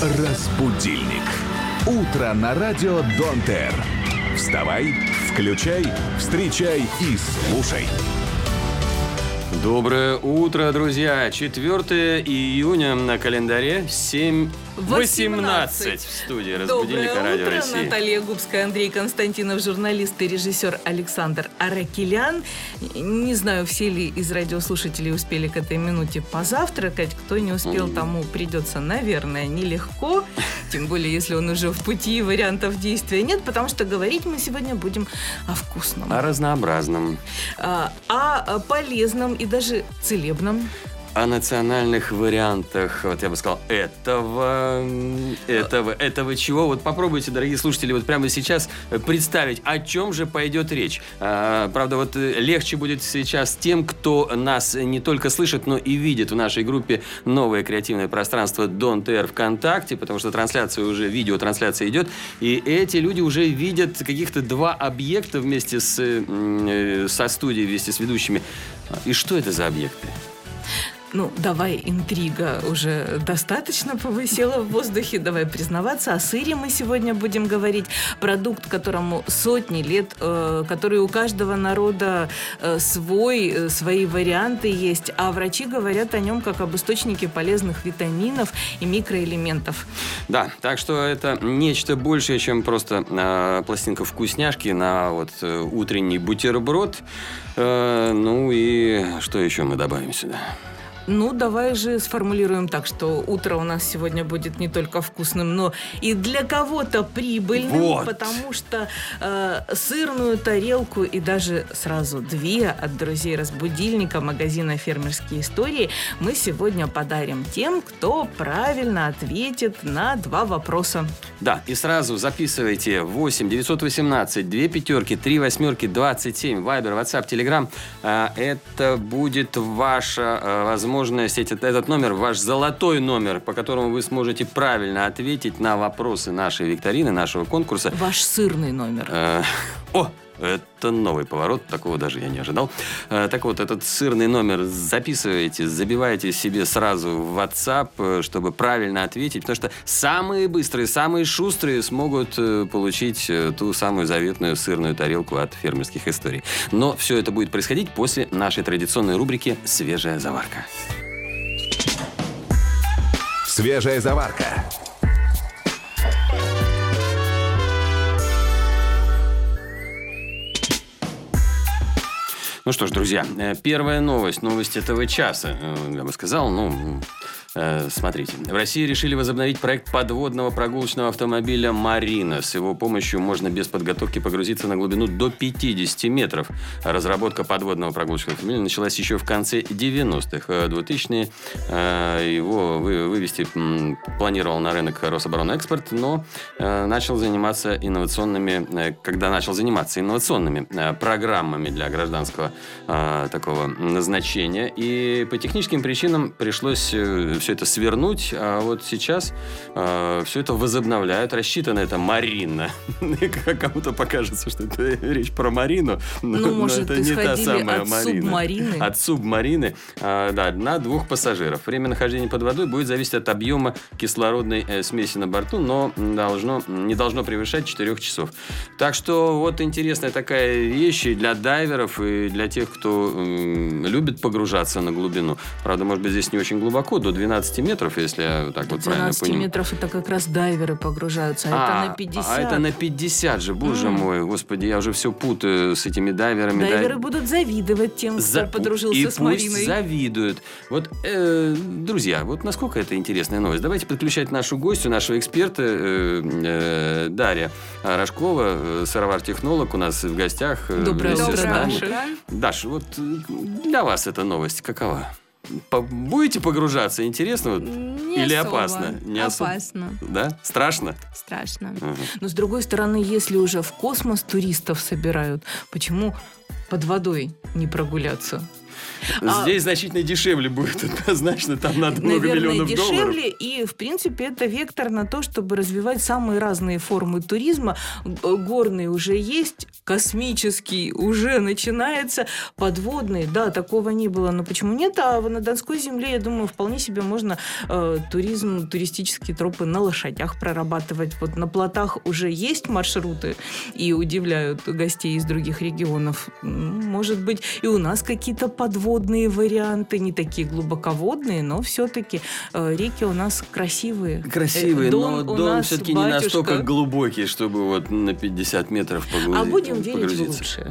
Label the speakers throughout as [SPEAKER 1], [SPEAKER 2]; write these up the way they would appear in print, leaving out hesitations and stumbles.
[SPEAKER 1] Разбудильник. Утро на радио Дон-Тер. Вставай, включай, встречай и слушай.
[SPEAKER 2] Доброе утро, друзья! 4 июня на календаре 7:18 в студии «Разбудильника» Радио России.
[SPEAKER 3] Доброе утро, Наталья Губская, Андрей Константинов, журналист и режиссер Александр Аракелян. Не знаю, все ли из радиослушателей успели к этой минуте позавтракать. Кто не успел, тому придется, наверное, нелегко. Тем более, если он уже в пути, вариантов действия нет, потому что говорить мы сегодня будем о вкусном.
[SPEAKER 2] О разнообразном.
[SPEAKER 3] О полезном и даже целебном.
[SPEAKER 2] О национальных вариантах, вот я бы сказал, этого чего. Вот попробуйте, дорогие слушатели, вот прямо сейчас представить, о чем же пойдет речь. Правда, вот легче будет сейчас тем, кто нас не только слышит, но и видит в нашей группе «Новое креативное пространство Дон-Тер ВКонтакте», потому что трансляция уже, видеотрансляция идет, и эти люди уже видят каких-то 2 объекта вместе со студией, вместе с ведущими. И что это за объекты?
[SPEAKER 3] Ну, давай, интрига уже достаточно повысела в воздухе. Давай признаваться, о сыре мы сегодня будем говорить. Продукт, которому сотни лет, который у каждого народа свои варианты есть. А врачи говорят о нем как об источнике полезных витаминов и микроэлементов.
[SPEAKER 2] Да, так что это нечто большее, чем просто пластинка вкусняшки на вот утренний бутерброд. Ну и что еще мы добавим сюда?
[SPEAKER 3] Ну, давай же сформулируем так, что утро у нас сегодня будет не только вкусным, но и для кого-то прибыльным,
[SPEAKER 2] вот.
[SPEAKER 3] Потому что сырную тарелку и даже сразу 2 от друзей разбудильника магазина «Фермерские истории» мы сегодня подарим тем, кто правильно ответит на 2 вопроса.
[SPEAKER 2] Да, и сразу записывайте 8 918 2 пятерки 3 восьмерки 27, Вайбер, WhatsApp, Telegram. Это будет ваша возможность, этот номер, ваш золотой номер, по которому вы сможете правильно ответить на вопросы нашей викторины, нашего конкурса.
[SPEAKER 3] Ваш сырный номер.
[SPEAKER 2] Это новый поворот, такого даже я не ожидал. Так вот, этот сырный номер записывайте, забивайте себе сразу в WhatsApp, чтобы правильно ответить, потому что самые быстрые, самые шустрые смогут получить ту самую заветную сырную тарелку от «Фермерских историй». Но все это будет происходить после нашей традиционной рубрики «Свежая заварка».
[SPEAKER 1] Свежая заварка.
[SPEAKER 2] Ну что ж, друзья, первая новость этого часа, я бы сказал, смотрите. В России решили возобновить проект подводного прогулочного автомобиля «Марина». С его помощью можно без подготовки погрузиться на глубину до 50 метров. Разработка подводного прогулочного автомобиля началась еще в конце 90-х. 2000-е его вывести планировал на рынок Рособоронэкспорт, но когда начал заниматься инновационными программами для гражданского такого назначения. И по техническим причинам пришлось все это свернуть, а вот сейчас все это возобновляют. Рассчитано это «Марина». Кому-то покажется, что это речь про Марину, но это не та самая Марина. От субмарины, да, на 2 пассажиров. Время нахождения под водой будет зависеть от объема кислородной смеси на борту, но не должно превышать 4 часов. Так что вот интересная такая вещь и для дайверов, и для тех, кто любит погружаться на глубину. Правда, может быть, здесь не очень глубоко, до 12 метров, если я так вот правильно понимаю.
[SPEAKER 3] 12 метров это как раз дайверы погружаются, это на 50.
[SPEAKER 2] А это на 50 же, боже мой, господи, я уже все путаю с этими дайверами.
[SPEAKER 3] Дайверы будут завидовать тем, кто подружился с Мариной. И
[SPEAKER 2] пусть завидуют. Вот, друзья, вот насколько это интересная новость. Давайте подключать нашу гостью, нашего эксперта Дарья Рожкова, сыровар-технолог у нас в гостях.
[SPEAKER 3] Доброе утро.
[SPEAKER 2] Даш, вот для вас эта новость какова? Будете погружаться? Интересно?
[SPEAKER 4] Не
[SPEAKER 2] или
[SPEAKER 4] особо.
[SPEAKER 2] опасно? Не
[SPEAKER 4] опасно.
[SPEAKER 2] Да? Страшно?
[SPEAKER 4] Страшно.
[SPEAKER 3] Но с другой стороны, если уже в космос туристов собирают, почему под водой не прогуляться?
[SPEAKER 2] Здесь значительно дешевле будет, однозначно, там надо много миллионов долларов.
[SPEAKER 3] Наверное, дешевле, и, в принципе, это вектор на то, чтобы развивать самые разные формы туризма. Горный уже есть, космический уже начинается, подводный, да, такого не было, но почему нет? А на Донской земле, я думаю, вполне себе можно туризм, туристические тропы на лошадях прорабатывать. Вот на плотах уже есть маршруты и удивляют гостей из других регионов. Может быть, и у нас какие-то подводные варианты, не такие глубоководные, но все-таки реки у нас красивые.
[SPEAKER 2] Красивые, но Дон все-таки не настолько глубокий, чтобы вот на 50 метров погрузиться.
[SPEAKER 3] А будем верить в лучшее.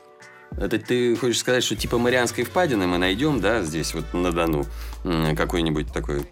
[SPEAKER 2] Это ты хочешь сказать, что типа Марианской впадины мы найдем, да, здесь вот на Дону какой-нибудь такой...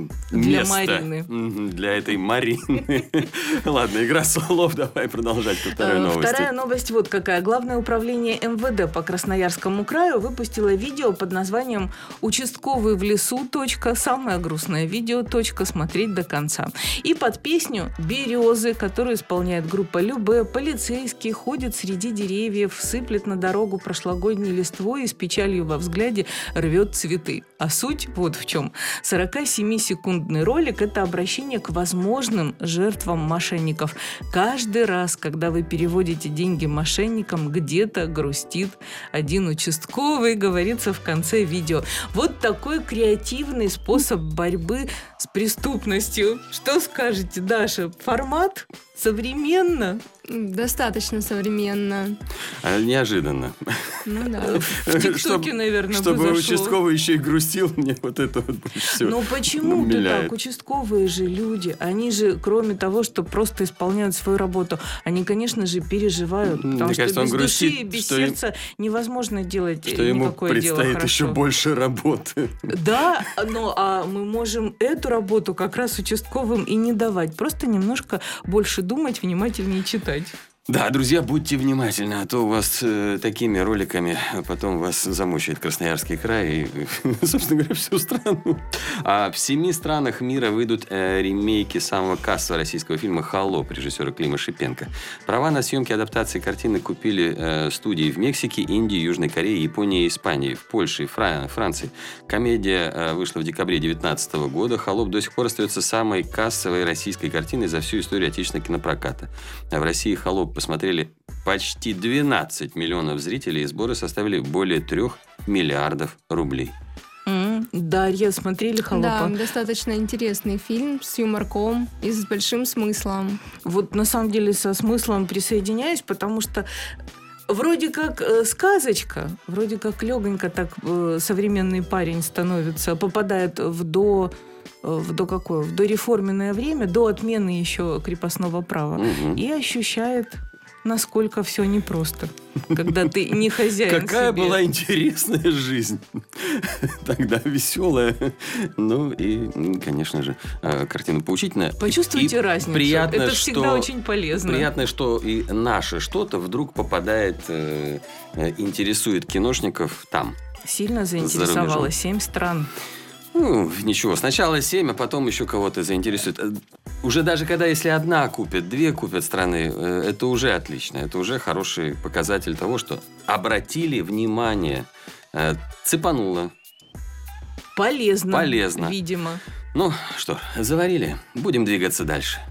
[SPEAKER 3] Для
[SPEAKER 2] место
[SPEAKER 3] Марины.
[SPEAKER 2] Для этой Марины. Ладно, игра слов. Давай продолжать по второй новости.
[SPEAKER 3] Вторая новость вот какая. Главное управление МВД по Красноярскому краю выпустило видео под названием «Участковый в лесу. Самое грустное видео. Смотреть до конца». И под песню «Березы», которую исполняет группа Любэ, полицейский ходит среди деревьев, сыплет на дорогу прошлогодней листвой и с печалью во взгляде рвет цветы. А суть вот в чем. 47-секундный ролик – это обращение к возможным жертвам мошенников. Каждый раз, когда вы переводите деньги мошенникам, где-то грустит один участковый, говорится в конце видео. Вот такой креативный способ борьбы с преступностью. Что скажете, Даша? Формат? Современно?
[SPEAKER 4] Достаточно современно.
[SPEAKER 2] Неожиданно.
[SPEAKER 4] Ну да.
[SPEAKER 3] В ТикТоке, наверное,
[SPEAKER 2] чтобы
[SPEAKER 3] бы зашло.
[SPEAKER 2] участковый еще и грустил, мне вот это вот больше всего
[SPEAKER 3] Но почему ты
[SPEAKER 2] умиляет.
[SPEAKER 3] так? Участковые же люди, они же, кроме того, что просто исполняют свою работу, они, конечно же, переживают. Потому
[SPEAKER 2] Мне
[SPEAKER 3] что
[SPEAKER 2] кажется,
[SPEAKER 3] без
[SPEAKER 2] он грустит,
[SPEAKER 3] души и без
[SPEAKER 2] что
[SPEAKER 3] сердца невозможно делать
[SPEAKER 2] что ему
[SPEAKER 3] никакое дело
[SPEAKER 2] предстоит
[SPEAKER 3] хорошо.
[SPEAKER 2] еще больше работы.
[SPEAKER 3] Да, но мы можем эту работу как раз участковым и не давать. Просто немножко больше думать, внимательнее читать.
[SPEAKER 2] Да, друзья, будьте внимательны, а то у вас такими роликами потом вас замучает Красноярский край и, собственно говоря, всю страну. А в 7 странах мира выйдут ремейки самого кассового российского фильма «Холоп» режиссера Клима Шипенко. Права на съемки адаптации картины купили студии в Мексике, Индии, Южной Корее, Японии, Испании, в Польше и Франции. Комедия вышла в декабре 2019 года. «Холоп» до сих пор остается самой кассовой российской картиной за всю историю отечественного кинопроката. А в России «Холоп» посмотрели почти 12 миллионов зрителей, и сборы составили более 3 миллиардов рублей.
[SPEAKER 3] Дарья, смотрели «Холопа»?
[SPEAKER 4] Да, достаточно интересный фильм с юморком и с большим смыслом.
[SPEAKER 3] Вот на самом деле со смыслом присоединяюсь, потому что вроде как сказочка, вроде как легонько так современный парень становится, попадает в дореформенное время, до отмены еще крепостного права, и ощущает, насколько все непросто, когда ты не хозяин
[SPEAKER 2] Какая
[SPEAKER 3] себе.
[SPEAKER 2] была интересная жизнь. Тогда веселая. Ну и, конечно же, картина поучительная.
[SPEAKER 3] Почувствуйте
[SPEAKER 2] И
[SPEAKER 3] разницу.
[SPEAKER 2] приятно,
[SPEAKER 3] Это всегда очень полезно.
[SPEAKER 2] Приятно, что и наше что-то вдруг попадает, интересует киношников там.
[SPEAKER 3] Сильно
[SPEAKER 2] За рубежом.
[SPEAKER 3] заинтересовала 7 стран.
[SPEAKER 2] Ну, ничего, сначала 7, а потом еще кого-то заинтересует. Уже даже когда, если одна купит, 2 купят страны, это уже отлично. Это уже хороший показатель того, что обратили внимание. Цепануло.
[SPEAKER 3] Полезно.
[SPEAKER 2] Полезно.
[SPEAKER 3] Видимо.
[SPEAKER 2] Ну, что, заварили? Будем двигаться дальше.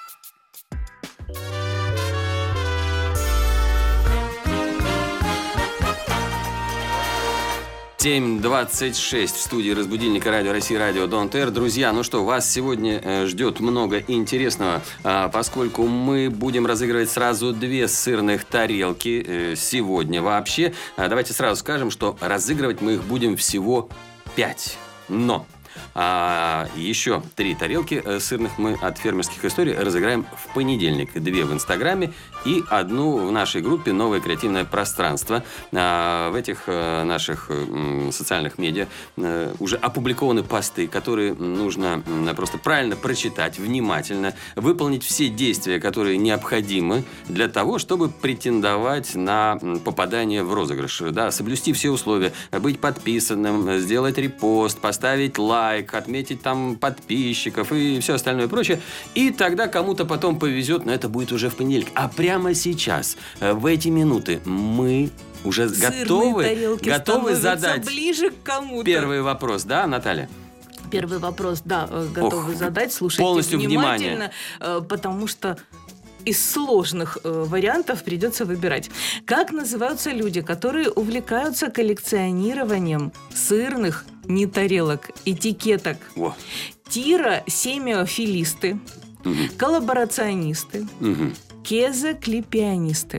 [SPEAKER 2] Семь 26 в студии разбудильника Радио России, Радио Донт Эр. Друзья, ну что, вас сегодня ждет много интересного, поскольку мы будем разыгрывать сразу 2 сырных тарелки сегодня вообще. Давайте сразу скажем, что разыгрывать мы их будем всего 5. Но еще 3 тарелки сырных мы от фермерских историй разыграем в понедельник. 2 в Инстаграме и 1 в нашей группе «Новое креативное пространство». В этих наших социальных медиа уже опубликованы посты, которые нужно просто правильно прочитать, внимательно, выполнить все действия, которые необходимы для того, чтобы претендовать на попадание в розыгрыш. Да, соблюсти все условия, быть подписанным, сделать репост, поставить лайк, отметить там подписчиков и все остальное прочее. И тогда кому-то потом повезет, но это будет уже в понедельник. А прямо сейчас, в эти минуты, мы уже
[SPEAKER 3] Сырные тарелки
[SPEAKER 2] готовы
[SPEAKER 3] становятся
[SPEAKER 2] задать
[SPEAKER 3] ближе к кому-то.
[SPEAKER 2] первый вопрос, да, Наталья?
[SPEAKER 3] Первый вопрос, да, готовы задать. Слушайте
[SPEAKER 2] полностью
[SPEAKER 3] внимательно, потому что из сложных вариантов придется выбирать. Как называются люди, которые увлекаются коллекционированием сырных не тарелок, этикеток?
[SPEAKER 2] Во.
[SPEAKER 3] Тиросемиофилисты, коллаборационисты, кезоклипионисты.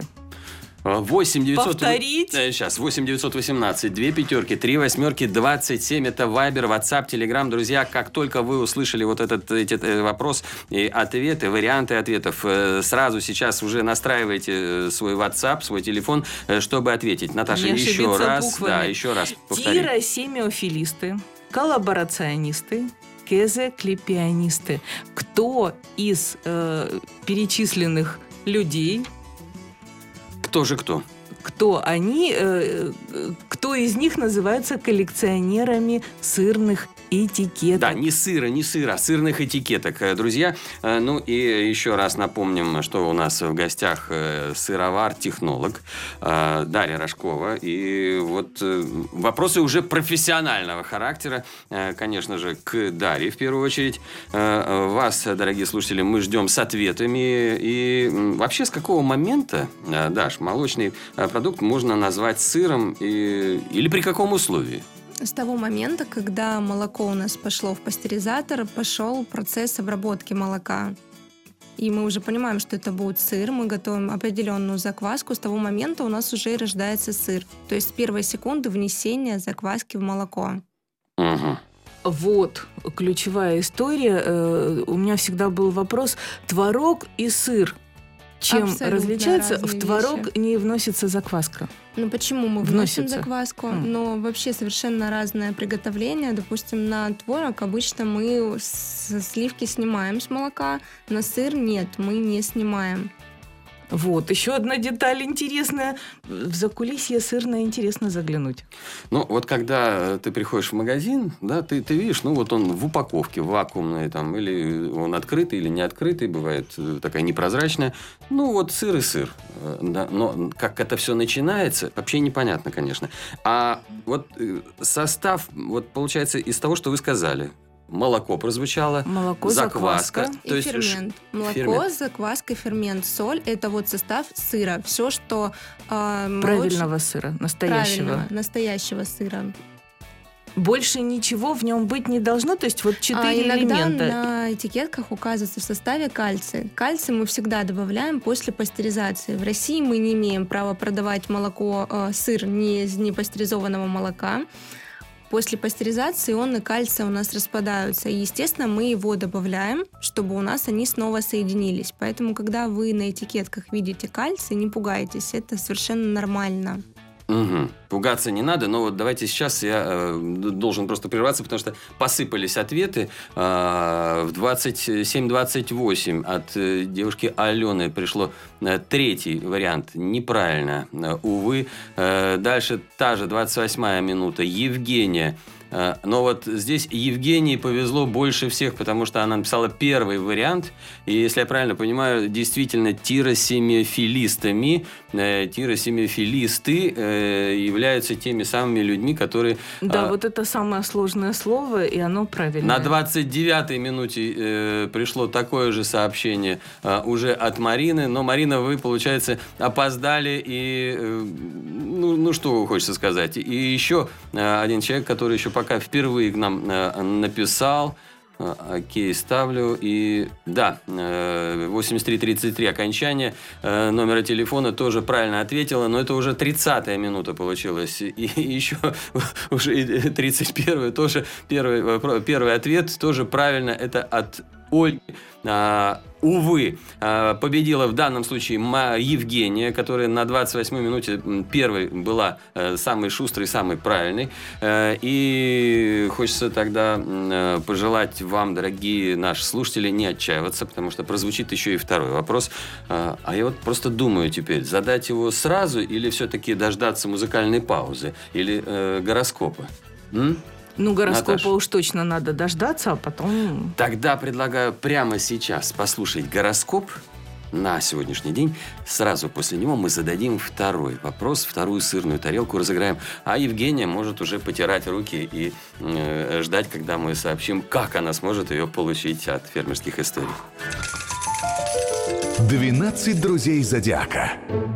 [SPEAKER 2] 8
[SPEAKER 3] Повторить?
[SPEAKER 2] Сейчас, 8 918, 2 пятерки, 3 восьмерки, 27. Это Вайбер, WhatsApp, Telegram. Друзья, как только вы услышали вот этот вопрос и ответы, варианты ответов, сразу сейчас уже настраивайте свой WhatsApp, свой телефон, чтобы ответить. Наташа, еще раз.
[SPEAKER 3] Буквами.
[SPEAKER 2] Да, еще раз повтори.
[SPEAKER 3] Тиросемиофилисты, коллаборационисты, кезоклипионисты. Кто из перечисленных людей...
[SPEAKER 2] Кто же кто?
[SPEAKER 3] Кто они, кто из них называются коллекционерами сырных этикеток?
[SPEAKER 2] Да, не сыра, а сырных этикеток, друзья. Ну и еще раз напомним, что у нас в гостях сыровар-технолог Дарья Рожкова. И вот вопросы уже профессионального характера, конечно же, к Дарье в первую очередь. Вас, дорогие слушатели, мы ждем с ответами. И вообще, с какого момента, Даш, молочный продукт можно назвать сыром или при каком условии?
[SPEAKER 4] С того момента, когда молоко у нас пошло в пастеризатор, пошел процесс обработки молока. И мы уже понимаем, что это будет сыр, мы готовим определенную закваску, с того момента у нас уже и рождается сыр. То есть с первой секунды внесения закваски в молоко.
[SPEAKER 2] Угу.
[SPEAKER 3] Вот ключевая история. У меня всегда был вопрос: творог и сыр. Чем
[SPEAKER 4] Абсолютно
[SPEAKER 3] различается?
[SPEAKER 4] разные
[SPEAKER 3] В творог
[SPEAKER 4] вещи.
[SPEAKER 3] не вносится закваска.
[SPEAKER 4] Ну почему мы вносим
[SPEAKER 3] Вносится.
[SPEAKER 4] закваску? Но вообще совершенно разное приготовление. Допустим, на творог обычно мы сливки снимаем с молока, на сыр нет, мы не снимаем.
[SPEAKER 3] Вот, еще одна деталь интересная. В закулисье сырное интересно заглянуть.
[SPEAKER 2] Ну, вот когда ты приходишь в магазин, да, ты видишь, ну, вот он в упаковке, вакуумной, там, или он открытый, или не открытый, бывает такая непрозрачная. Ну, вот сыр и сыр. Да, но как это все начинается, вообще непонятно, конечно. А вот состав, вот получается, из того, что вы сказали. Молоко прозвучало.
[SPEAKER 3] Молоко, закваска.
[SPEAKER 4] И фермент. Молоко,
[SPEAKER 2] фермент.
[SPEAKER 4] закваска, фермент, соль – это вот состав сыра. Все, что…
[SPEAKER 3] Правильного сыра, настоящего.
[SPEAKER 4] Настоящего сыра.
[SPEAKER 3] Больше ничего в нем быть не должно, то есть вот 4
[SPEAKER 4] иногда
[SPEAKER 3] элемента.
[SPEAKER 4] на этикетках указывается в составе кальций. Кальций мы всегда добавляем после пастеризации. В России мы не имеем права продавать молоко, сыр не из непастеризованного молока. После пастеризации ионы кальция у нас распадаются. И, естественно, мы его добавляем, чтобы у нас они снова соединились. Поэтому, когда вы на этикетках видите кальций, не пугайтесь, это совершенно нормально.
[SPEAKER 2] Угу. Пугаться не надо, но вот давайте сейчас я должен просто прерваться, потому что посыпались ответы. В 27:28 от девушки Алены пришло третий вариант. Неправильно. Увы. Дальше та же 28-я минута. Евгения. Но вот здесь Евгении повезло больше всех, потому что она написала первый вариант. И, если я правильно понимаю, действительно тиросемиофилистами. Тиросемиофилисты являются теми самыми людьми, которые...
[SPEAKER 3] Да, вот это самое сложное слово, и оно правильное.
[SPEAKER 2] На 29-й минуте пришло такое же сообщение уже от Марины. Но, Марина, вы, получается, опоздали. И, ну, что хочется сказать. И еще один человек, который еще пока впервые к нам написал. Окей, ставлю. И да, 8333 окончание номера телефона тоже правильно ответила, но это уже 30-я минута получилась. И еще уже 31-я тоже первый ответ тоже правильно. Это от Ольги. Увы, победила в данном случае Евгения, которая на 28-й минуте первой была самой шустрой, самой правильной. И хочется тогда пожелать вам, дорогие наши слушатели, не отчаиваться, потому что прозвучит еще и второй вопрос. А я вот просто думаю теперь, задать его сразу или все-таки дождаться музыкальной паузы или гороскопа?
[SPEAKER 3] Ну, гороскопа
[SPEAKER 2] Наташа,
[SPEAKER 3] уж точно надо дождаться, а потом...
[SPEAKER 2] Тогда предлагаю прямо сейчас послушать гороскоп на сегодняшний день. Сразу после него мы зададим второй вопрос, вторую сырную тарелку разыграем. А Евгения может уже потирать руки и ждать, когда мы сообщим, как она сможет ее получить от фермерских историй.
[SPEAKER 1] 12 друзей Зодиака.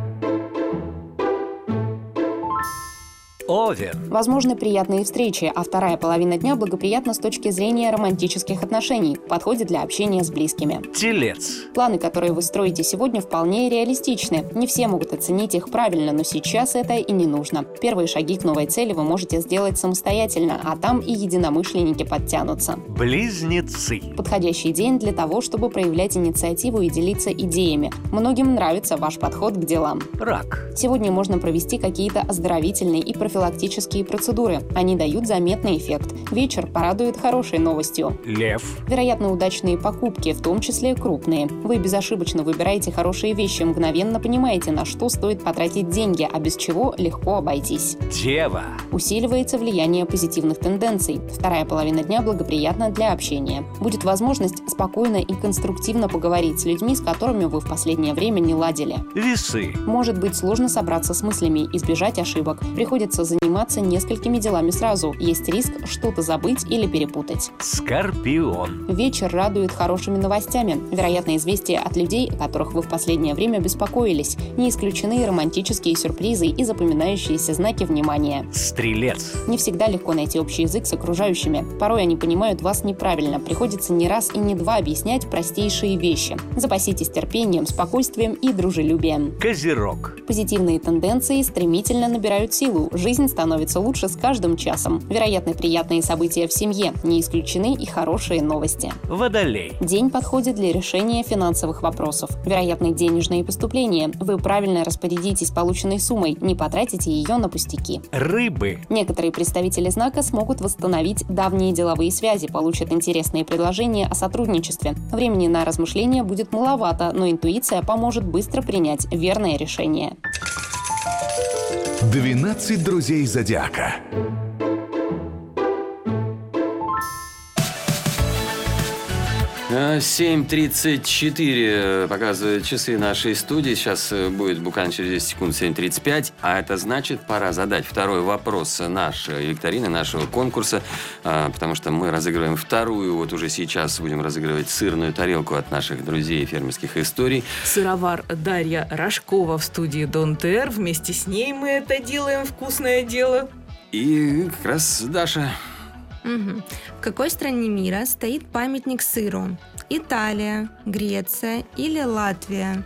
[SPEAKER 5] Овен.
[SPEAKER 6] Возможны приятные встречи, а вторая половина дня благоприятна с точки зрения романтических отношений, подходит для общения с близкими.
[SPEAKER 5] Телец.
[SPEAKER 6] Планы, которые вы строите сегодня, вполне реалистичны. Не все могут оценить их правильно, но сейчас это и не нужно. Первые шаги к новой цели вы можете сделать самостоятельно, а там и единомышленники подтянутся.
[SPEAKER 5] Близнецы.
[SPEAKER 6] Подходящий день для того, чтобы проявлять инициативу и делиться идеями. Многим нравится ваш подход к делам.
[SPEAKER 5] Рак.
[SPEAKER 6] Сегодня можно провести какие-то оздоровительные и профилактические процедуры. Они дают заметный эффект. Вечер порадует хорошей новостью.
[SPEAKER 5] Лев.
[SPEAKER 6] Вероятно, удачные покупки, в том числе крупные. Вы безошибочно выбираете хорошие вещи, мгновенно понимаете, на что стоит потратить деньги, а без чего легко обойтись.
[SPEAKER 5] Дева.
[SPEAKER 6] Усиливается влияние позитивных тенденций. Вторая половина дня благоприятна для общения. Будет возможность спокойно и конструктивно поговорить с людьми, с которыми вы в последнее время не ладили.
[SPEAKER 5] Весы.
[SPEAKER 6] Может быть сложно собраться с мыслями, избежать ошибок. Приходится заниматься несколькими делами сразу. Есть риск что-то забыть или перепутать.
[SPEAKER 5] Скорпион.
[SPEAKER 6] Вечер радует хорошими новостями. Вероятно, известия от людей, о которых вы в последнее время беспокоились. Не исключены и романтические сюрпризы и запоминающиеся знаки внимания.
[SPEAKER 5] Стрелец.
[SPEAKER 6] Не всегда легко найти общий язык с окружающими. Порой они понимают вас неправильно. Приходится не раз и не два объяснять простейшие вещи. Запаситесь терпением, спокойствием и дружелюбием.
[SPEAKER 5] Козерог.
[SPEAKER 6] Позитивные тенденции стремительно набирают силу. Жизнь становится лучше с каждым часом. Вероятны приятные события в семье. Не исключены и хорошие новости.
[SPEAKER 5] Водолей.
[SPEAKER 6] День подходит для решения финансовых вопросов. Вероятны денежные поступления. Вы правильно распорядитесь полученной суммой, не потратите ее на пустяки.
[SPEAKER 5] Рыбы.
[SPEAKER 6] Некоторые представители знака смогут восстановить давние деловые связи, получат интересные предложения о сотрудничестве. Времени на размышления будет маловато, но интуиция поможет быстро принять верное решение.
[SPEAKER 1] 12 друзей Зодиака.
[SPEAKER 2] — 7:34 показывают часы нашей студии. Сейчас будет буквально через 10 секунд 7:35. А это значит, пора задать второй вопрос нашей викторины, нашего конкурса. Потому что мы разыгрываем вторую, вот уже сейчас будем разыгрывать сырную тарелку от наших друзей фермерских историй.
[SPEAKER 3] Сыровар Дарья Рожкова в студии Дон ТР. Вместе с ней мы это делаем. Вкусное дело.
[SPEAKER 2] И как раз Даша.
[SPEAKER 4] Угу. В какой стране мира стоит памятник сыру? Италия, Греция или Латвия?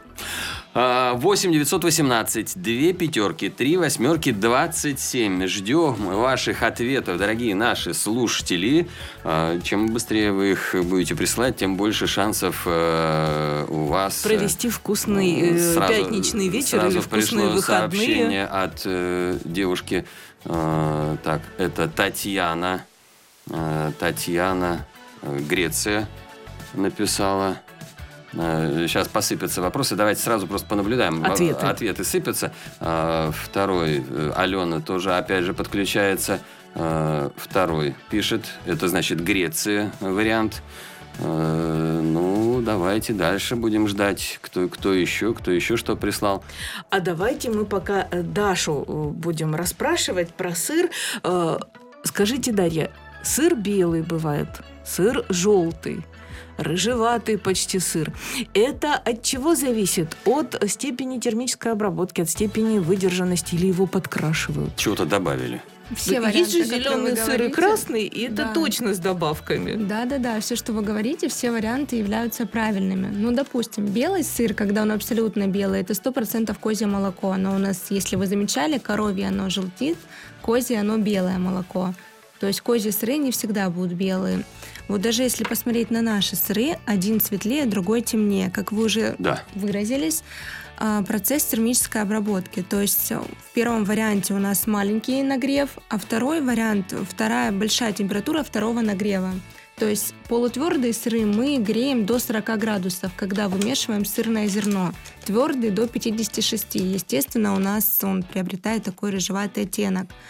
[SPEAKER 2] 8-918, 2 пятерки, 3 восьмерки, 27. Ждем ваших ответов, дорогие наши слушатели. Чем быстрее вы их будете присылать, тем больше шансов у вас
[SPEAKER 3] провести вкусный пятничный вечер
[SPEAKER 2] сразу
[SPEAKER 3] или вкусные
[SPEAKER 2] пришло
[SPEAKER 3] выходные.
[SPEAKER 2] Сообщение от девушки. Так, это Татьяна. Греция написала. Сейчас посыпятся вопросы. Давайте сразу просто понаблюдаем. Ответы сыпятся. Второй, Алена тоже опять же подключается. Второй пишет. Это значит Греция вариант. Ну, давайте дальше будем ждать, кто еще что прислал.
[SPEAKER 3] А давайте мы пока Дашу будем расспрашивать про сыр. Скажите, Дарья, сыр белый бывает, сыр желтый, рыжеватый почти сыр. Это от чего зависит? От степени термической обработки, от степени выдержанности или его подкрашивают?
[SPEAKER 2] Чего-то добавили.
[SPEAKER 4] Все
[SPEAKER 3] Есть же
[SPEAKER 4] варианты, которые вы
[SPEAKER 3] зеленый сыр и
[SPEAKER 4] говорите.
[SPEAKER 3] красный, и это
[SPEAKER 4] Да.
[SPEAKER 3] точно с добавками.
[SPEAKER 4] Да, все, что вы говорите, все варианты являются правильными. Ну, допустим, белый сыр, когда он абсолютно белый, это 100% козье молоко. Оно у нас, если вы замечали, коровье оно желтит, козье оно белое молоко. То есть козьи сыры не всегда будут белые. Вот даже если посмотреть на наши сыры, один светлее, другой темнее. Как вы уже выразились, процесс термической обработки. То есть в первом варианте у нас маленький нагрев, а второй вариант, вторая большая температура второго нагрева. То есть полутвердые сыры мы греем до 40 градусов, когда вымешиваем сырное зерно. Твердый до 56. Естественно, у нас он приобретает такой рыжеватый оттенок.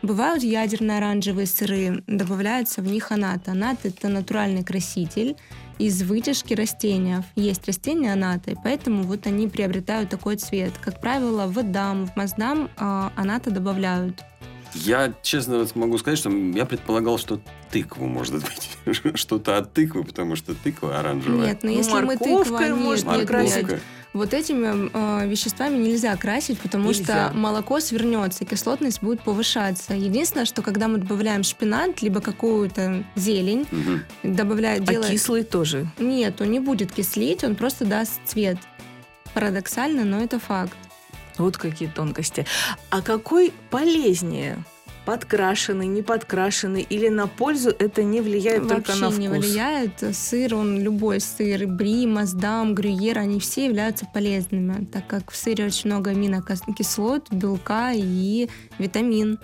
[SPEAKER 4] Бывают ядерно-оранжевые сыры, добавляется в них анат. Анат – это натуральный краситель из вытяжки растения. Есть растения анаты, поэтому вот они приобретают такой цвет. Как правило, в дам, в маздам аната добавляют.
[SPEAKER 2] Я, честно могу сказать, что я предполагал, что тыкву, может быть, что-то от тыквы, потому что тыква оранжевая.
[SPEAKER 4] Нет, но если мы
[SPEAKER 3] морковкой
[SPEAKER 4] тыква,
[SPEAKER 3] можно
[SPEAKER 4] нет,
[SPEAKER 3] красить.
[SPEAKER 4] нет. Вот этими веществами нельзя красить, потому
[SPEAKER 3] Нельзя.
[SPEAKER 4] что молоко свернется, кислотность будет повышаться. Единственное, что когда мы добавляем шпинат, либо какую-то зелень,
[SPEAKER 3] А кислый тоже.
[SPEAKER 4] Нет, он не будет кислить, он просто даст цвет. Парадоксально, но это факт.
[SPEAKER 3] Вот какие тонкости. А какой полезнее? Подкрашенный, не подкрашенный или на пользу это не влияет только на вкус?
[SPEAKER 4] Вообще не влияет. Сыр, любой сыр, бри, маздам, грюйер, они все являются полезными, так как в сыре очень много аминокислот, белка и витамин.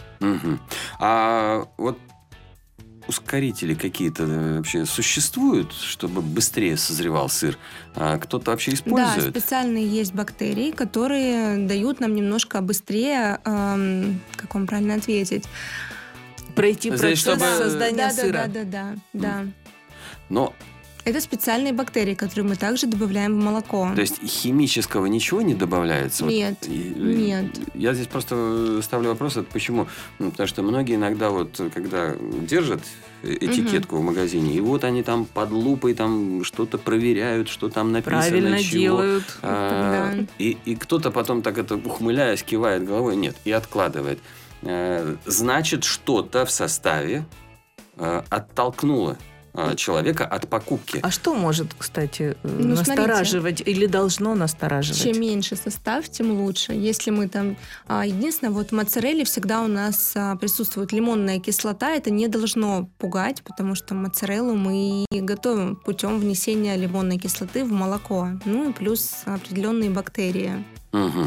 [SPEAKER 2] А вот ускорители какие-то вообще существуют, чтобы быстрее созревал сыр? А кто-то вообще использует?
[SPEAKER 4] Да, специальные есть бактерии, которые дают нам немножко быстрее, как вам правильно ответить?
[SPEAKER 3] Пройти процесс
[SPEAKER 2] чтобы-
[SPEAKER 3] создания сыра.
[SPEAKER 4] Да.
[SPEAKER 2] Но,
[SPEAKER 4] Это специальные бактерии, которые мы также добавляем в молоко.
[SPEAKER 2] то есть, химического ничего не добавляется?
[SPEAKER 4] Нет, нет.
[SPEAKER 2] Я здесь просто ставлю вопрос, это почему? Потому что многие иногда вот, когда держат этикетку в магазине, и вот они там под лупой там что-то проверяют, что там написано,
[SPEAKER 3] Правильно
[SPEAKER 2] чего.
[SPEAKER 3] делают.
[SPEAKER 4] Да.
[SPEAKER 2] И кто-то потом так это, ухмыляясь, кивает головой, нет, и откладывает. Значит, что-то в составе оттолкнуло человека от покупки.
[SPEAKER 3] А что может, кстати,
[SPEAKER 4] Ну,
[SPEAKER 3] настораживать или должно настораживать?
[SPEAKER 4] Чем меньше состав, тем лучше. Если мы там... Единственное, вот в моцарелле всегда у нас присутствует лимонная кислота. Это не должно пугать, потому что моцареллу мы и готовим путем внесения лимонной кислоты в молоко. Ну и плюс определенные бактерии.
[SPEAKER 2] Мгм.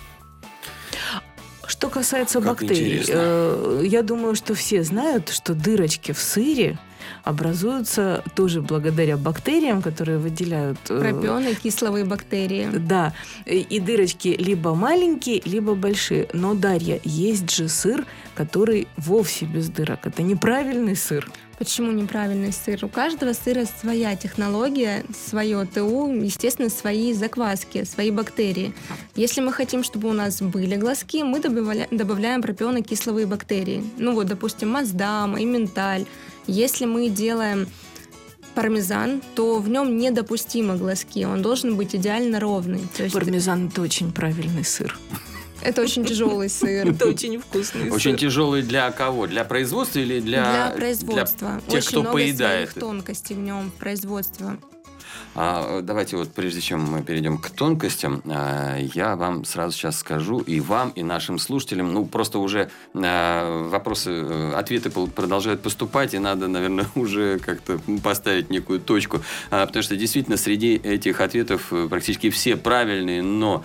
[SPEAKER 3] Что касается
[SPEAKER 2] Как
[SPEAKER 3] бактерий,
[SPEAKER 2] интересно.
[SPEAKER 3] я думаю, что все знают, что дырочки в сыре образуются тоже благодаря бактериям, которые выделяют...
[SPEAKER 4] Пропионы, кисловые бактерии.
[SPEAKER 3] Да, и дырочки либо маленькие, либо большие. Но, Дарья, есть же сыр, который вовсе без дырок. Это неправильный сыр.
[SPEAKER 4] Почему неправильный сыр? У каждого сыра своя технология, свое ТУ, естественно, свои закваски, свои бактерии. Если мы хотим, чтобы у нас были глазки, мы добавляем пропионно-кисловые бактерии. Ну вот, допустим, маздам, эмменталь. Если мы делаем пармезан, то в нем недопустимы глазки. Он должен быть идеально ровный. То есть
[SPEAKER 3] Пармезан – это очень правильный сыр.
[SPEAKER 4] это очень тяжелый сыр.
[SPEAKER 3] Это очень вкусный
[SPEAKER 2] Очень
[SPEAKER 3] сыр.
[SPEAKER 2] тяжелый для кого? Для производства или
[SPEAKER 4] Для производства.
[SPEAKER 2] для тех,
[SPEAKER 4] Очень
[SPEAKER 2] кто
[SPEAKER 4] много
[SPEAKER 2] поедает?
[SPEAKER 4] своих тонкостей в нем, производства.
[SPEAKER 2] Давайте вот прежде чем мы перейдем к тонкостям, я вам сразу сейчас скажу, и вам, и нашим слушателям, просто уже вопросы, ответы продолжают поступать, и надо, наверное, уже как-то поставить некую точку, потому что действительно среди этих ответов практически все правильные, но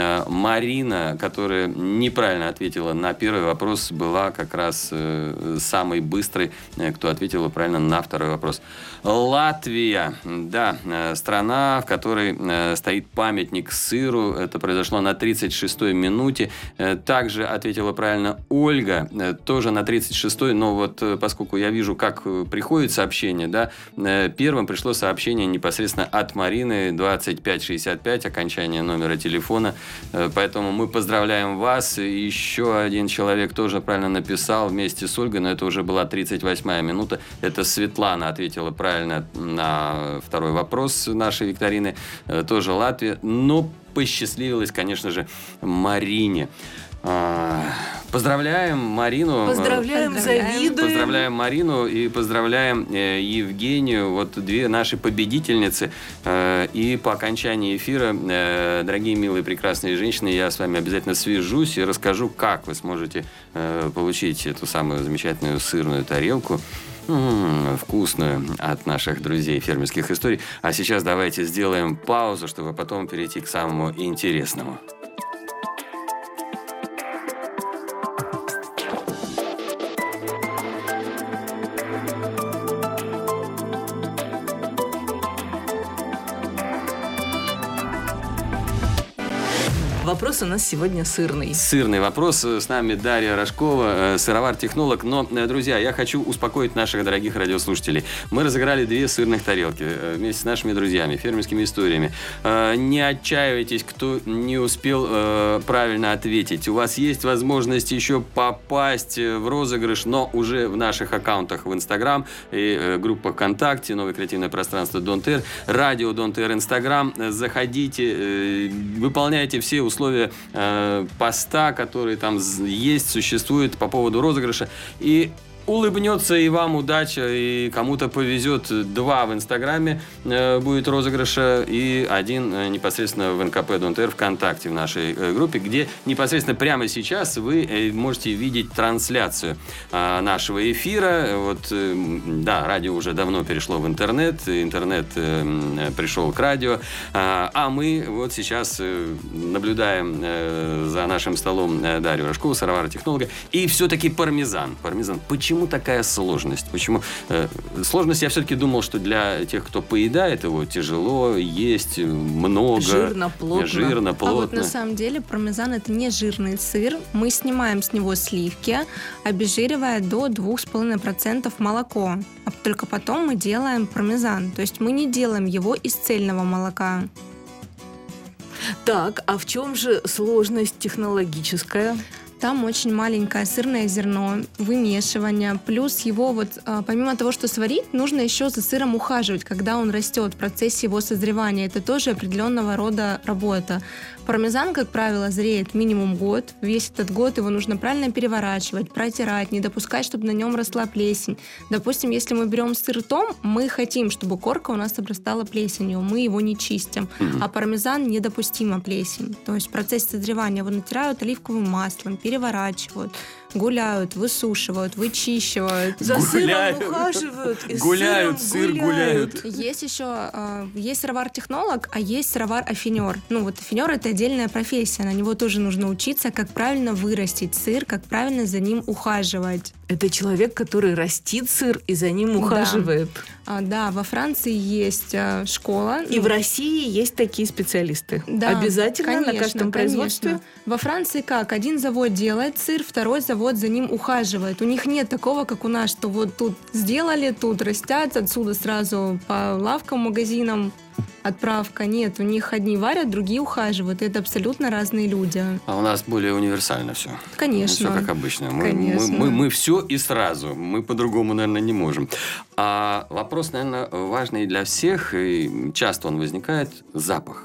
[SPEAKER 2] Марина, которая неправильно ответила на первый вопрос, была как раз самой быстрой, кто ответила правильно на второй вопрос. Латвия, да, страна, в которой стоит памятник сыру. Это произошло на 36-й минуте. Также ответила правильно Ольга, тоже на 36-й, но вот поскольку я вижу, как приходит сообщение, да, первым пришло сообщение непосредственно от Марины, 2565, окончание номера телефона. Поэтому мы поздравляем вас. Еще один человек тоже правильно написал вместе с Ольгой, но это уже была 38-я минута. Это Светлана ответила правильно на второй вопрос нашей викторины. Тоже Латвия. Но посчастливилась, конечно же, Марине. Поздравляем Марину.
[SPEAKER 3] Поздравляем, завидуем.
[SPEAKER 2] Поздравляем Марину и поздравляем Евгению. Вот две наши победительницы. И по окончании эфира, дорогие, милые, прекрасные женщины, я с вами обязательно свяжусь и расскажу, как вы сможете получить эту самую замечательную сырную тарелку. Вкусную от наших друзей фермерских историй. А сейчас давайте сделаем паузу, чтобы потом перейти к самому интересному.
[SPEAKER 3] вопрос у нас сегодня сырный.
[SPEAKER 2] Сырный вопрос. С нами Дарья Рожкова, сыровар-технолог. Но, друзья, я хочу успокоить наших дорогих радиослушателей. Мы разыграли 2 сырных тарелки вместе с нашими друзьями, фермерскими историями. Не отчаивайтесь, кто не успел правильно ответить. У вас есть возможность еще попасть в розыгрыш, но уже в наших аккаунтах в Инстаграм и группах ВКонтакте, новое креативное пространство Don't Air, радио Don't Air, Инстаграм. Заходите, выполняйте все условия поста, которые там есть, существуют по поводу розыгрыша. И улыбнется и вам удача, и кому-то повезет. 2 в Инстаграме будет розыгрыша, и 1 непосредственно в НКП Don't Air ВКонтакте в нашей группе, где непосредственно прямо сейчас вы можете видеть трансляцию нашего эфира. Вот, да, радио уже давно перешло в интернет пришел к радио, а мы вот сейчас наблюдаем за нашим столом Дарью Рожкову, сыровара-технолога, и все-таки пармезан. Почему такая сложность? Почему? Сложность, я все-таки думал, что для тех, кто поедает его, тяжело есть, много.
[SPEAKER 3] Жирно, плотно.
[SPEAKER 4] А вот на самом деле пармезан — это не жирный сыр. Мы снимаем с него сливки, обезжиривая до 2,5% молоко. А только потом мы делаем пармезан. То есть мы не делаем его из цельного молока.
[SPEAKER 3] Так, а в чем же сложность технологическая?
[SPEAKER 4] Там очень маленькое сырное зерно, вымешивание, плюс его вот, помимо того, что сварить, нужно еще за сыром ухаживать, когда он растет в процессе его созревания. Это тоже определенного рода работа. Пармезан, как правило, зреет минимум год. Весь этот год его нужно правильно переворачивать, протирать, не допускать, чтобы на нем росла плесень. Допустим, если мы берем сыр том, мы хотим, чтобы корка у нас обрастала плесенью, мы его не чистим. А пармезан недопустима плесень. То есть в процессе созревания его натирают оливковым маслом, переворачивают, гуляют, высушивают, вычищивают.
[SPEAKER 3] За сыром ухаживают. И сыр гуляют.
[SPEAKER 4] Есть еще есть сыровар-технолог, а есть сыровар-афинер. Ну вот афинер — это отдельная профессия. На него тоже нужно учиться, как правильно вырастить сыр, как правильно за ним ухаживать.
[SPEAKER 3] Это человек, который растит сыр и за ним ухаживает.
[SPEAKER 4] Да, во Франции есть школа.
[SPEAKER 3] И в России есть такие специалисты.
[SPEAKER 4] Да,
[SPEAKER 3] обязательно,
[SPEAKER 4] конечно,
[SPEAKER 3] на каждом производстве?
[SPEAKER 4] Конечно. Во Франции как? Один завод делает сыр, второй завод за ним ухаживает. У них нет такого, как у нас, что вот тут сделали, тут растят, отсюда сразу по лавкам, магазинам отправка. Нет, у них одни варят, другие ухаживают. Это абсолютно разные люди.
[SPEAKER 2] А у нас более универсально все.
[SPEAKER 4] Конечно.
[SPEAKER 2] Все как обычно.
[SPEAKER 4] Конечно.
[SPEAKER 2] Мы все и сразу. Мы по-другому, наверное, не можем. А вопрос, наверное, важный для всех, и часто он возникает – запах.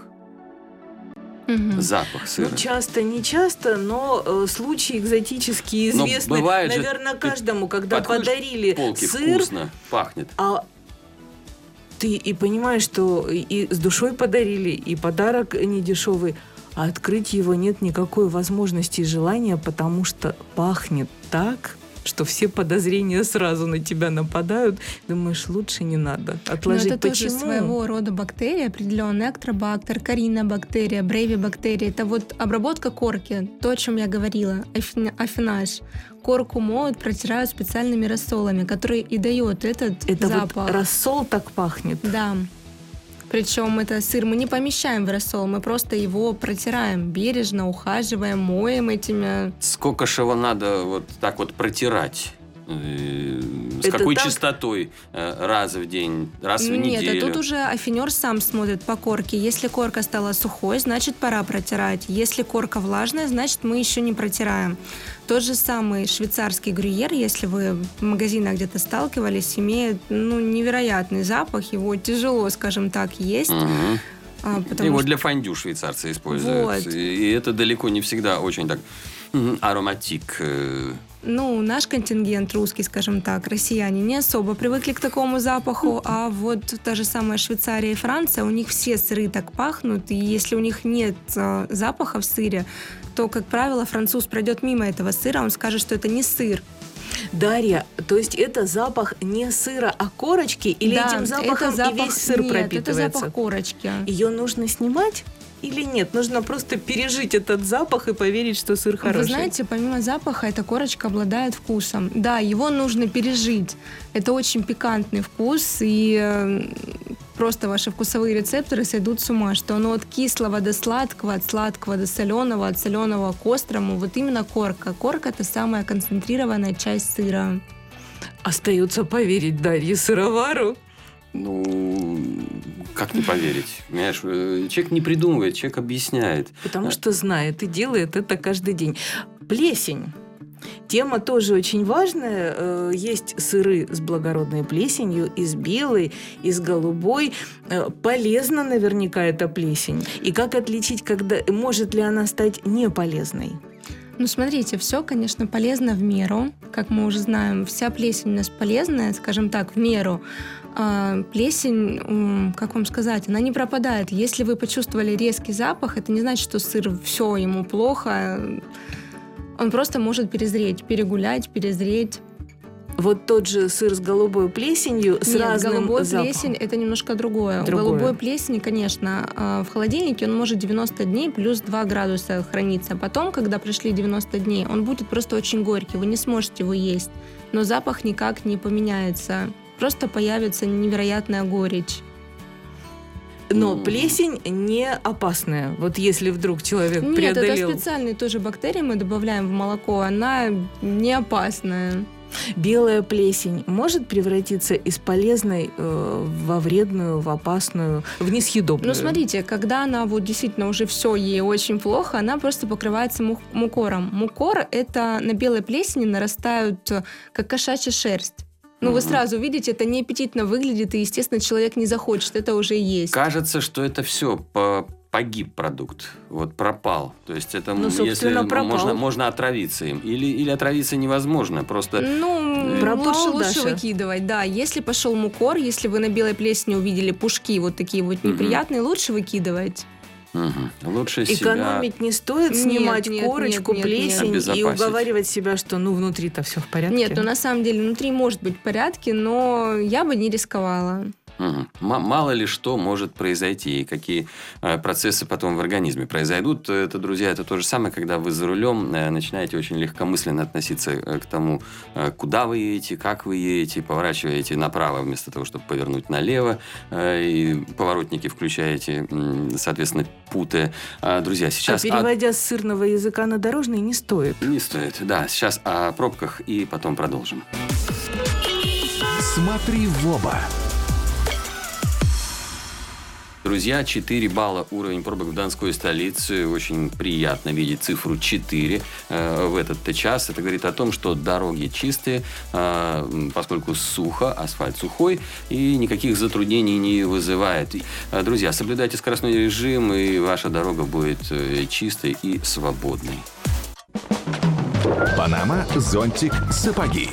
[SPEAKER 2] Запах сыра.
[SPEAKER 3] Ну, часто, не часто, но случаи экзотические известны, наверное, каждому, когда подарили
[SPEAKER 2] полки,
[SPEAKER 3] сыр.
[SPEAKER 2] Вкусно, пахнет.
[SPEAKER 3] А ты и понимаешь, что и с душой подарили, и подарок недешевый, а открыть его нет никакой возможности и желания, потому что пахнет так, что все подозрения сразу на тебя нападают. Думаешь, лучше не надо отложить.
[SPEAKER 4] Но это
[SPEAKER 3] Почему?
[SPEAKER 4] тоже своего рода бактерии, определенные экстробактер, коринобактерия, бревибактерия. Это вот обработка корки, то, о чем я говорила, афинаж. Корку моют, протирают специальными рассолами, которые и дают этот запах.
[SPEAKER 3] Вот рассол так пахнет?
[SPEAKER 4] Да. Причем это сыр мы не помещаем в рассол, мы просто его протираем бережно, ухаживаем, моем этими.
[SPEAKER 2] Сколько же его надо вот так вот протирать? С какой частотой? Раз в день, раз в неделю?
[SPEAKER 4] Нет, тут уже афинер сам смотрит по корке. Если корка стала сухой, значит, пора протирать. Если корка влажная, значит, мы еще не протираем. Тот же самый швейцарский грюйер, если вы в магазинах где-то сталкивались, имеет невероятный запах. Его тяжело, скажем так, есть.
[SPEAKER 2] Его для фондю швейцарцы используют. Вот. И это далеко не всегда очень так ароматик.
[SPEAKER 4] Наш контингент русский, скажем так, россияне не особо привыкли к такому запаху, а вот та же самая Швейцария и Франция, у них все сыры так пахнут, и если у них нет запаха в сыре, то, как правило, француз пройдет мимо этого сыра, он скажет, что это не сыр.
[SPEAKER 3] Дарья, то есть это запах не сыра, а корочки? Или этим запахом и весь сыр пропитывается?
[SPEAKER 4] Нет, это запах корочки.
[SPEAKER 3] Ее нужно снимать? Или нет? Нужно просто пережить этот запах и поверить, что сыр хороший.
[SPEAKER 4] Вы знаете, помимо запаха, эта корочка обладает вкусом. Да, его нужно пережить. Это очень пикантный вкус, и просто ваши вкусовые рецепторы сойдут с ума, что оно от кислого до сладкого, от сладкого до соленого, от соленого к острому. Вот именно корка. Корка – это самая концентрированная часть сыра.
[SPEAKER 3] Остается поверить Дарье Сыровару.
[SPEAKER 2] Ну, как не поверить? Понимаешь, человек не придумывает, человек объясняет.
[SPEAKER 3] Потому что знает и делает это каждый день. Плесень. Тема тоже очень важная. Есть сыры с благородной плесенью, и с белой, и с голубой. Полезна наверняка эта плесень. И как отличить, может ли она стать неполезной?
[SPEAKER 4] Ну, смотрите, все, конечно, полезно в меру. Как мы уже знаем, вся плесень у нас полезная, скажем так, в меру. Плесень, как вам сказать, она не пропадает. Если вы почувствовали резкий запах, это не значит, что сыр все ему плохо. Он просто может перезреть, перегулять, перезреть.
[SPEAKER 3] Вот тот же сыр с голубой плесенью с разным
[SPEAKER 4] голубой
[SPEAKER 3] запахом.
[SPEAKER 4] плесень – это немножко другое. У голубой плесени, конечно, в холодильнике он может 90 дней плюс 2 градуса храниться. Потом, когда прошли 90 дней, он будет просто очень горький, вы не сможете его есть. Но запах никак не поменяется. Просто появится невероятная горечь.
[SPEAKER 3] Но плесень не опасная. Вот если вдруг человек
[SPEAKER 4] Нет,
[SPEAKER 3] преодолел...
[SPEAKER 4] это специальные тоже бактерии мы добавляем в молоко. Она не опасная.
[SPEAKER 3] Белая плесень может превратиться из полезной во вредную, в опасную, в несъедобную?
[SPEAKER 4] Ну, смотрите, когда она вот действительно уже все, ей очень плохо, она просто покрывается мукором. Мукор – это на белой плесени нарастают, как кошачья шерсть. Ну, вы сразу видите, это неаппетитно выглядит, и, естественно, человек не захочет, это уже есть.
[SPEAKER 2] Кажется, что это все погиб продукт, вот пропал. То есть это,
[SPEAKER 3] собственно,
[SPEAKER 2] если
[SPEAKER 3] пропал.
[SPEAKER 2] можно отравиться им. Или отравиться невозможно, просто...
[SPEAKER 3] Пропал,
[SPEAKER 4] лучше
[SPEAKER 3] Даша.
[SPEAKER 4] выкидывать, да. Если пошел мукор, если вы на белой плесени увидели пушки вот такие вот неприятные, лучше выкидывать.
[SPEAKER 2] Лучше
[SPEAKER 3] экономить не стоит, снимать корочку, плесень и уговаривать себя, что внутри-то все в порядке.
[SPEAKER 4] Нет, на самом деле внутри может быть в порядке, но я бы не рисковала.
[SPEAKER 2] Мало ли что может произойти, и какие процессы потом в организме произойдут. Это, друзья, это то же самое, когда вы за рулем начинаете очень легкомысленно относиться к тому, куда вы едете, как вы едете, поворачиваете направо вместо того, чтобы повернуть налево, и поворотники включаете, соответственно, путая. Друзья, сейчас...
[SPEAKER 3] переводя с сырного языка на дорожный не стоит.
[SPEAKER 2] Не стоит, да. Сейчас о пробках и потом продолжим.
[SPEAKER 1] Смотри в оба.
[SPEAKER 2] Друзья, 4 балла уровень пробок в Донской столице. Очень приятно видеть цифру 4 в этот час. Это говорит о том, что дороги чистые, поскольку сухо, асфальт сухой и никаких затруднений не вызывает. Друзья, соблюдайте скоростной режим, и ваша дорога будет чистой и свободной.
[SPEAKER 1] Панама, зонтик, сапоги.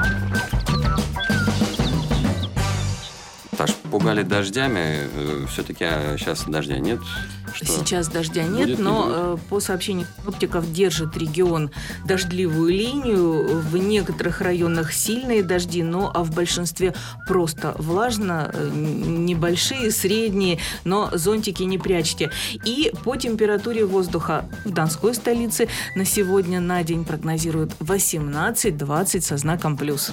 [SPEAKER 2] Саш, пугали дождями. Все-таки сейчас дождя нет. Что
[SPEAKER 3] сейчас дождя нет,
[SPEAKER 2] будет,
[SPEAKER 3] но по сообщению синоптиков держит регион дождливую линию. В некоторых районах сильные дожди, а в большинстве просто влажно. Небольшие, средние, но зонтики не прячьте. И по температуре воздуха в Донской столице на сегодня на день прогнозируют 18-20 со знаком плюс.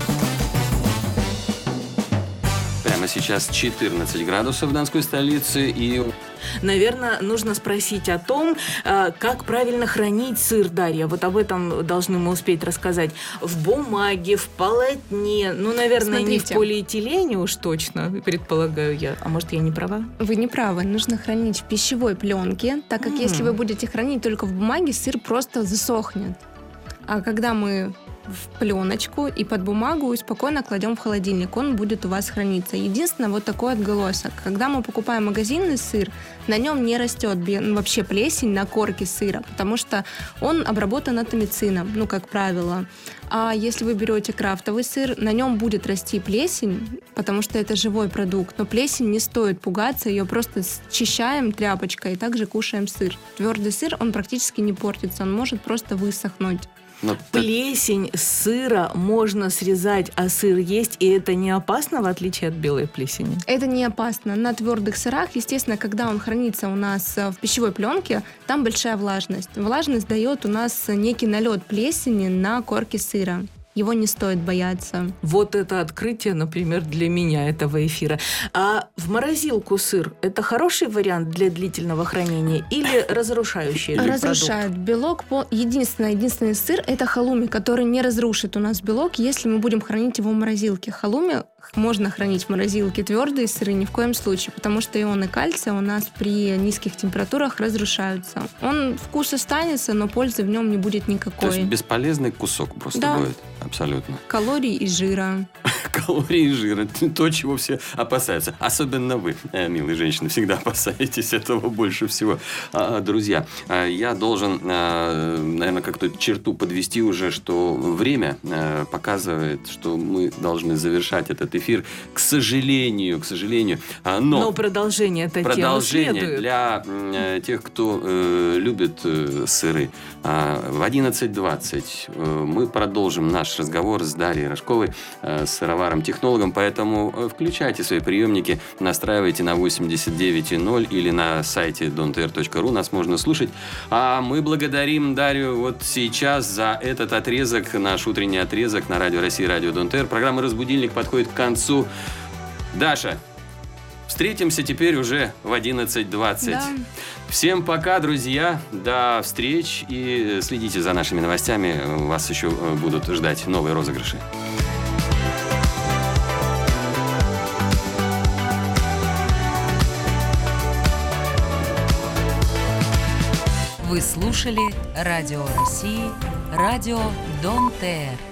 [SPEAKER 2] Сейчас 14 градусов в Донской столице. И...
[SPEAKER 3] Наверное, нужно спросить о том, как правильно хранить сыр, Дарья. Вот об этом должны мы успеть рассказать. В бумаге, в полотне. Наверное,
[SPEAKER 4] Смотрите.
[SPEAKER 3] Не в полиэтилене уж точно, предполагаю я. А может, я не права?
[SPEAKER 4] Вы не правы. Нужно хранить в пищевой пленке, так как если вы будете хранить только в бумаге, сыр просто засохнет. А когда мы в пленочку и под бумагу и спокойно кладем в холодильник, он будет у вас храниться. Единственное, вот такой отголосок. Когда мы покупаем магазинный сыр, на нем не растет вообще плесень на корке сыра, потому что он обработан атомицином, как правило. А если вы берете крафтовый сыр, на нем будет расти плесень, потому что это живой продукт. Но плесень не стоит пугаться, ее просто счищаем тряпочкой и также кушаем сыр. Твердый сыр, он практически не портится, он может просто высохнуть.
[SPEAKER 3] Плесень сыра можно срезать, а сыр есть, и это не опасно, в отличие от белой плесени?
[SPEAKER 4] Это не опасно. На твердых сырах, естественно, когда он хранится у нас в пищевой пленке, там большая влажность. Влажность дает у нас некий налет плесени на корке сыра. его не стоит бояться.
[SPEAKER 3] Вот это открытие, например, для меня этого эфира. А в морозилку сыр – это хороший вариант для длительного хранения или разрушающий продукт?
[SPEAKER 4] Разрушает белок. Единственный сыр – это халуми, который не разрушит у нас белок, если мы будем хранить его в морозилке. Халуми можно хранить в морозилке, твердые сыры ни в коем случае, потому что ионы кальция у нас при низких температурах разрушаются. Он вкус останется, но пользы в нем не будет никакой.
[SPEAKER 2] То есть бесполезный кусок просто будет? Абсолютно.
[SPEAKER 4] Калорий и жира.
[SPEAKER 2] Калории и жира. То, чего все опасаются. Особенно вы, милые женщины, всегда опасаетесь этого больше всего. Друзья, я должен, наверное, как-то черту подвести уже, что время показывает, что мы должны завершать этот эфир. К сожалению. Но
[SPEAKER 3] продолжение-то темы следует.
[SPEAKER 2] Для тех, кто любит сыры. В 11:20 мы продолжим наш разговор с Дарьей Рожковой, сыроваром-технологом, поэтому включайте свои приемники, настраивайте на 89.0 или на сайте don'tair.ru, нас можно слушать. А мы благодарим Дарью вот сейчас за этот отрезок, наш утренний отрезок на Радио России, Радио Don't Air. Программа «Разбудильник» подходит к концу. Даша, встретимся теперь уже в 11:20.
[SPEAKER 4] Да.
[SPEAKER 2] Всем пока, друзья. До встреч. И следите за нашими новостями. Вас еще будут ждать новые розыгрыши.
[SPEAKER 7] Вы слушали Радио России, Радио Don't Air.